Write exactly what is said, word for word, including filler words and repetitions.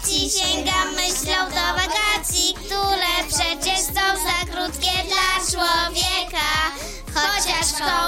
wakacji, sięgam myślą do wakacji, które przecież są za krótkie dla człowieka. Chociaż w